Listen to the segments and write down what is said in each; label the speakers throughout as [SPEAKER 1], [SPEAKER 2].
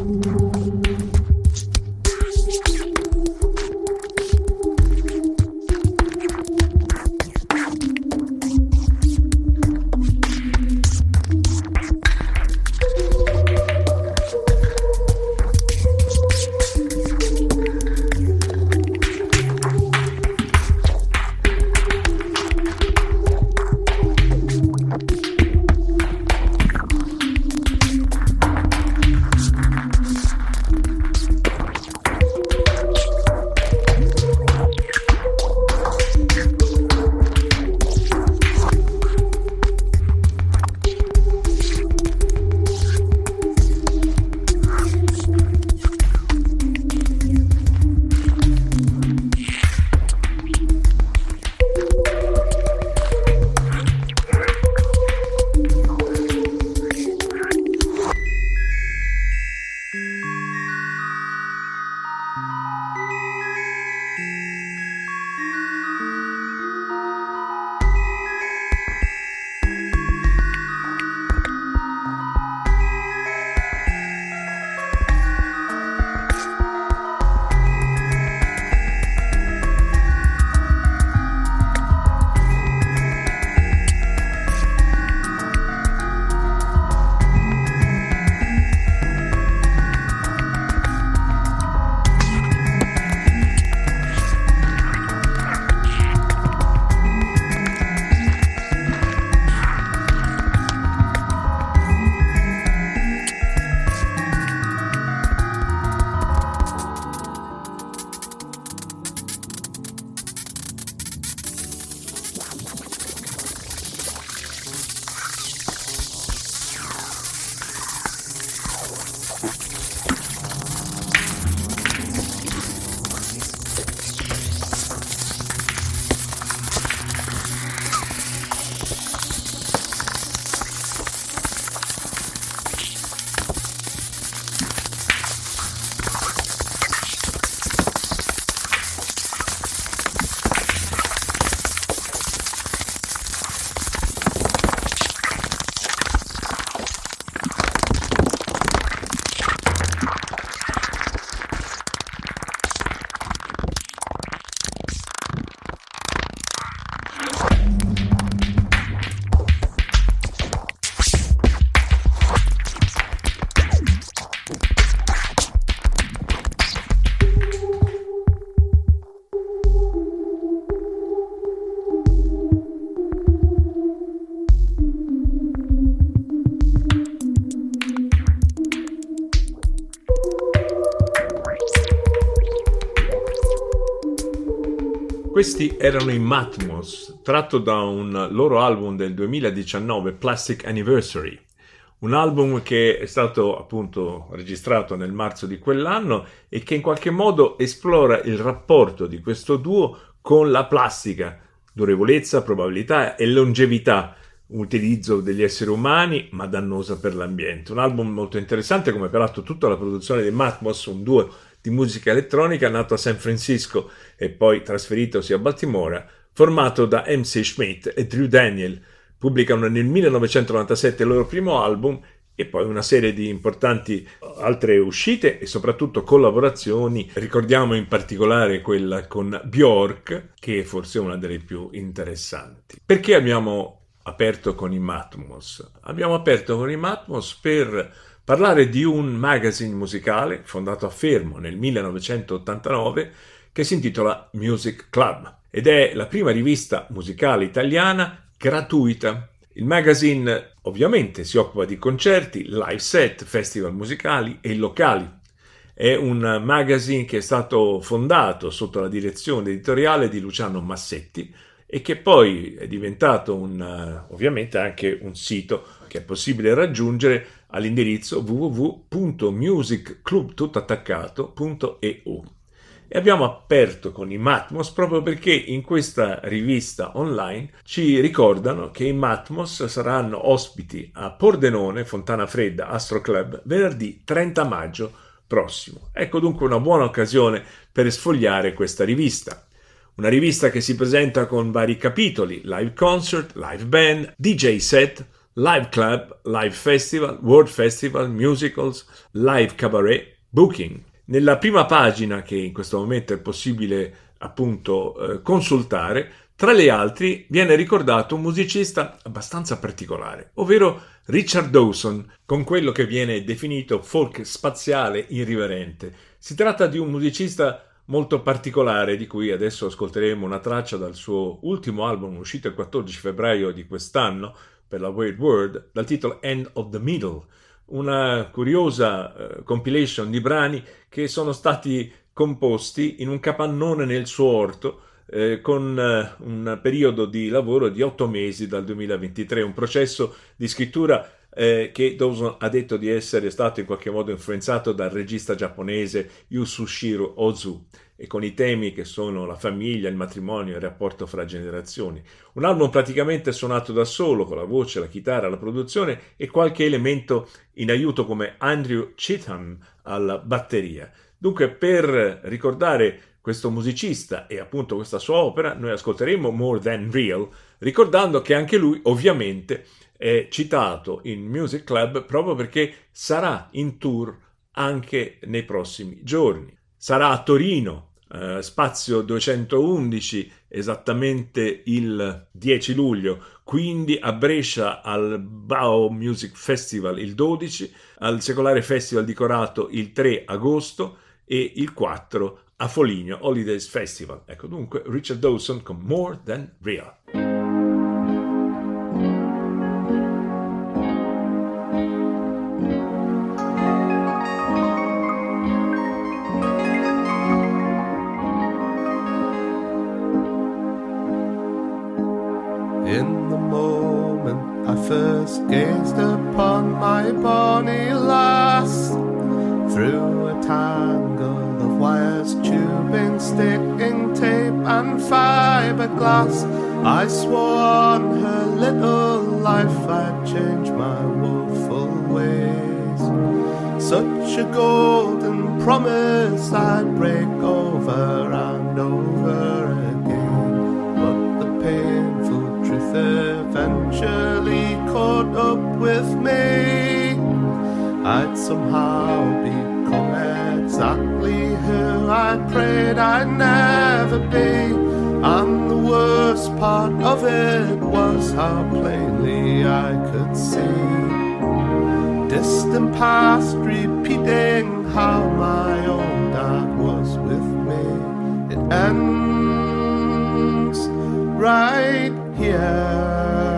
[SPEAKER 1] Questi erano i Matmos, tratto da un loro album del 2019, Plastic Anniversary, un album che è stato appunto registrato nel marzo di quell'anno e che in qualche modo esplora il rapporto di questo duo con la plastica, durevolezza, probabilità e longevità, un utilizzo degli esseri umani ma dannosa per l'ambiente. Un album molto interessante, come peraltro tutta la produzione dei Matmos, un duo di musica elettronica nato a San Francisco e poi trasferitosi a Baltimora, formato da MC Schmidt e Drew Daniel. Pubblicano nel 1997 il loro primo album e poi una serie di importanti altre uscite e soprattutto collaborazioni. Ricordiamo in particolare quella con Björk, che è forse una delle più interessanti. Perché abbiamo aperto con i Matmos? Abbiamo aperto con i Matmos per parlare di un magazine musicale fondato a Fermo nel 1989 che si intitola Music Club ed è la prima rivista musicale italiana gratuita. Il magazine ovviamente si occupa di concerti, live set, festival musicali e locali. È un magazine che è stato fondato sotto la direzione editoriale di Luciano Massetti e che poi è diventato ovviamente anche un sito che è possibile raggiungere all'indirizzo www.musicclubtuttattaccato.eu. E abbiamo aperto con i Matmos proprio perché in questa rivista online ci ricordano che i Matmos saranno ospiti a Pordenone, Fontana Fredda, Astro Club, venerdì 30 maggio prossimo. Ecco dunque una buona occasione per sfogliare questa rivista. Una rivista che si presenta con vari capitoli, live concert, live band, DJ set, live club, live festival, world festival, musicals, live cabaret, booking. Nella prima pagina, che in questo momento è possibile appunto consultare, tra le altri viene ricordato un musicista abbastanza particolare, ovvero Richard Dawson, con quello che viene definito folk spaziale irriverente. Si tratta di un musicista molto particolare, di cui adesso ascolteremo una traccia dal suo ultimo album uscito il 14 febbraio di quest'anno per la Weird World, dal titolo End of the Middle, una curiosa compilation di brani che sono stati composti in un capannone nel suo orto, con un periodo di lavoro di 8 mesi dal 2023, un processo di scrittura che Dawson ha detto di essere stato in qualche modo influenzato dal regista giapponese Yasushiro Ozu, e con i temi che sono la famiglia, il matrimonio, il rapporto fra generazioni. Un album praticamente suonato da solo, con la voce, la chitarra, la produzione e qualche elemento in aiuto come Andrew Cheatham alla batteria. Dunque, per ricordare questo musicista e appunto questa sua opera, noi ascolteremo More Than Real, ricordando che anche lui ovviamente è citato in Music Club proprio perché sarà in tour anche nei prossimi giorni. Sarà a Torino, spazio 211, esattamente il 10 luglio, quindi a Brescia al Bao Music Festival il 12, al Secolare Festival di Corato il 3 agosto e il 4 a Foligno Holidays Festival. Ecco dunque Richard Dawson con More Than Real.
[SPEAKER 2] In the moment I first gazed upon my bonny lass, through a tangle of wires, tubing, sticking tape and fiberglass, I swore on her little life I'd change my woeful ways. Such a golden promise I'd break over and over again, but the painful truth eventually caught up with me. I'd somehow become exactly who I prayed I'd never be, and the worst part of it was how plainly I could see distant past repeating how my own dad was with me. It ends right here.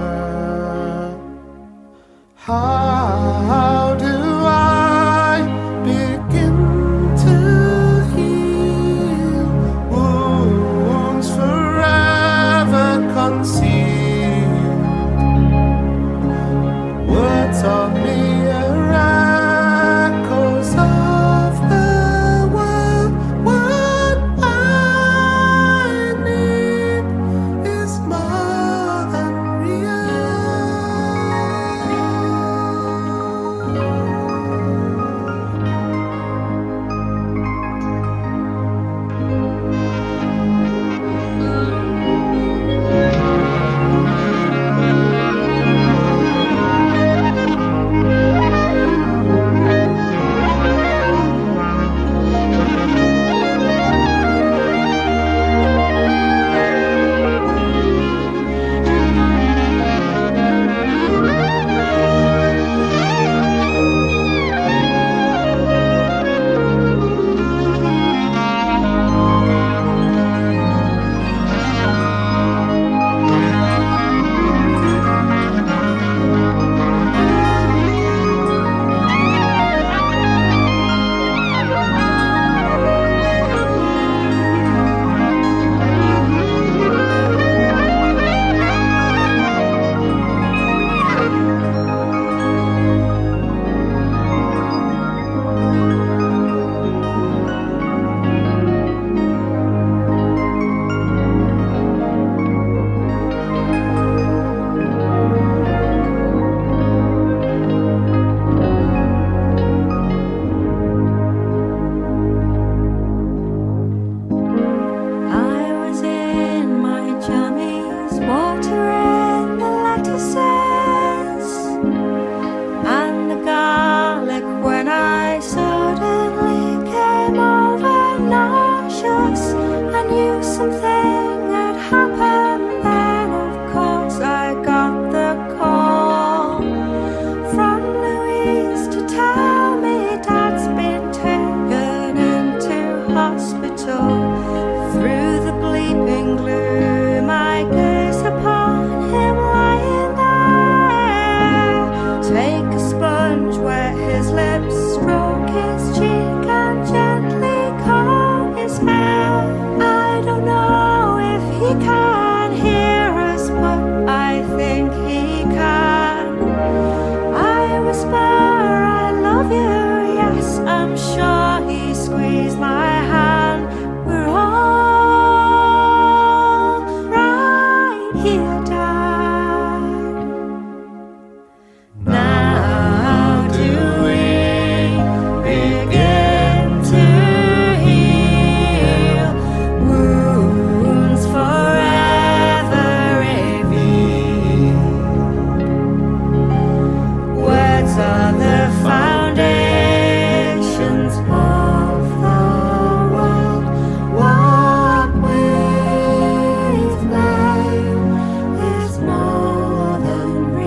[SPEAKER 2] How do I begin to heal wounds forever concealed? Words of me are echoes of the
[SPEAKER 3] I'm sure he squeezed my hand. We're all right here, Dad. Now do we begin to heal wounds forever revealed? Words are the foundations of the world. What we've made is more than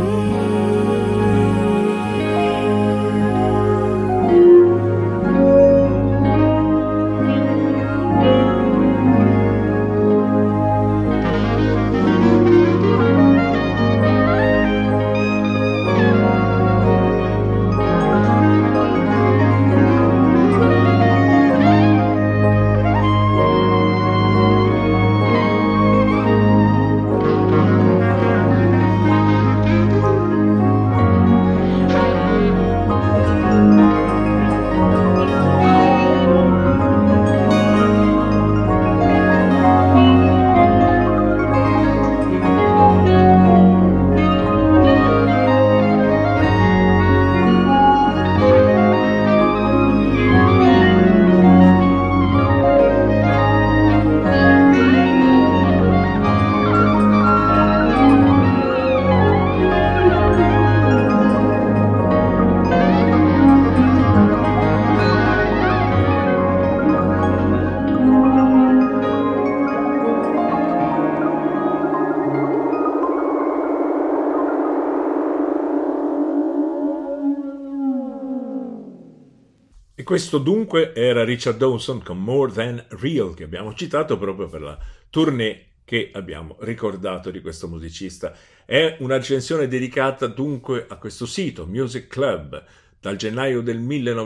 [SPEAKER 1] E questo dunque era Richard Dawson con More Than Real, che abbiamo citato proprio per la tournée che abbiamo ricordato di questo musicista. È una recensione dedicata dunque a questo sito, Music Club, dal gennaio del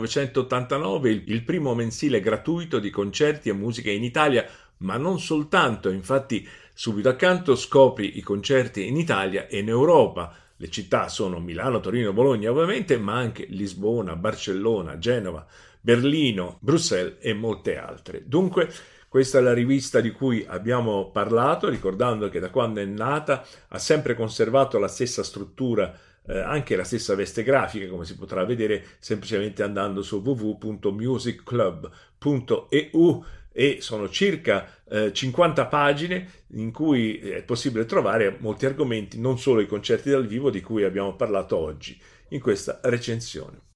[SPEAKER 1] 1989, il primo mensile gratuito di concerti e musica in Italia, ma non soltanto. Infatti subito accanto scopri i concerti in Italia e in Europa. Le città sono Milano, Torino, Bologna ovviamente, ma anche Lisbona, Barcellona, Genova, Berlino, Bruxelles e molte altre. Dunque, questa è la rivista di cui abbiamo parlato, ricordando che da quando è nata ha sempre conservato la stessa struttura, anche la stessa veste grafica, come si potrà vedere semplicemente andando su www.musicclub.eu, e sono circa 50 pagine in cui è possibile trovare molti argomenti, non solo i concerti dal vivo di cui abbiamo parlato oggi in questa recensione.